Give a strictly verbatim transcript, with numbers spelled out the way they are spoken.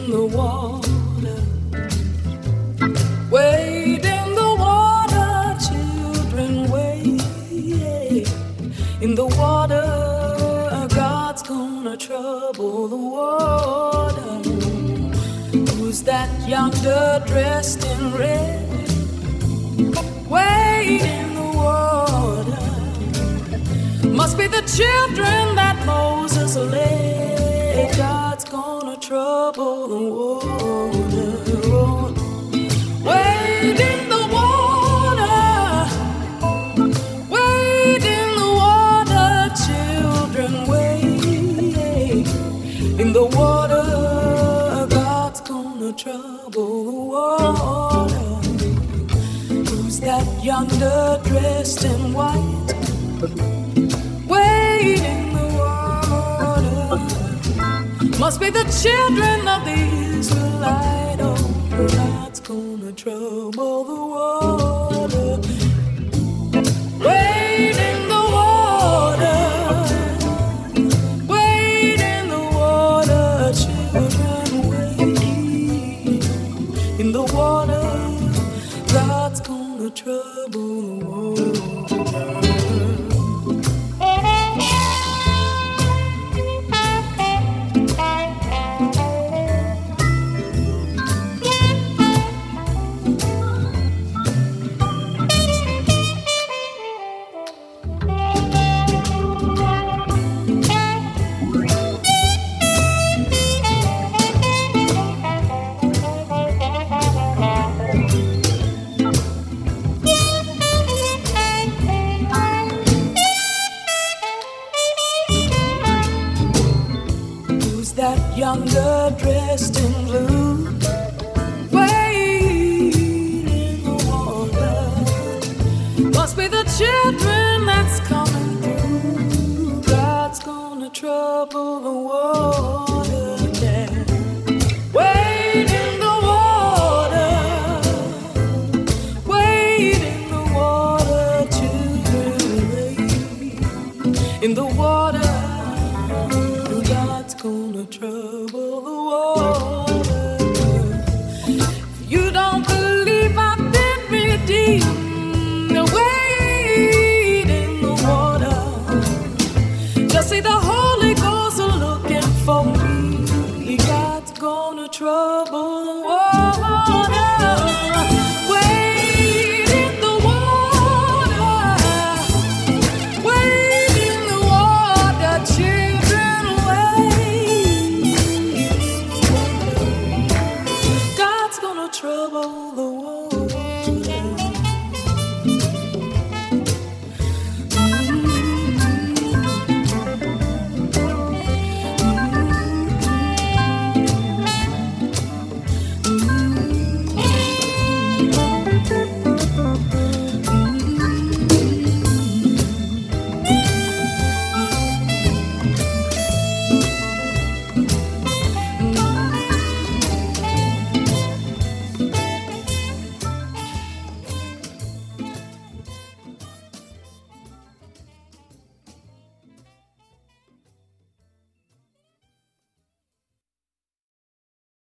the water. Wade in the water, children, wade in the water. God's gonna trouble the water. Who's that yonder dressed in red? Wade in the water. Must be the children that Moses led. God's gonna trouble the water. Wade in the water. Wade in the water, children, wade in the water. God's gonna trouble the water. Who's that yonder dressed in white? Wade in the water. Must be the children of the Israelite. Oh, God's gonna trouble the water. Wade in the water. Wade in the water, children, wade in the water. God's gonna trouble the water. Yonder dressed in blue, wade in the water. Must be the children that's coming through. God's gonna trouble the water, yeah. Wade in the water. Wade in the water, children, wade in the water. God's gonna trouble the water. You don't believe I've been redeemed. Wade in the water. Just see the Holy Ghost looking for me. God's gonna trouble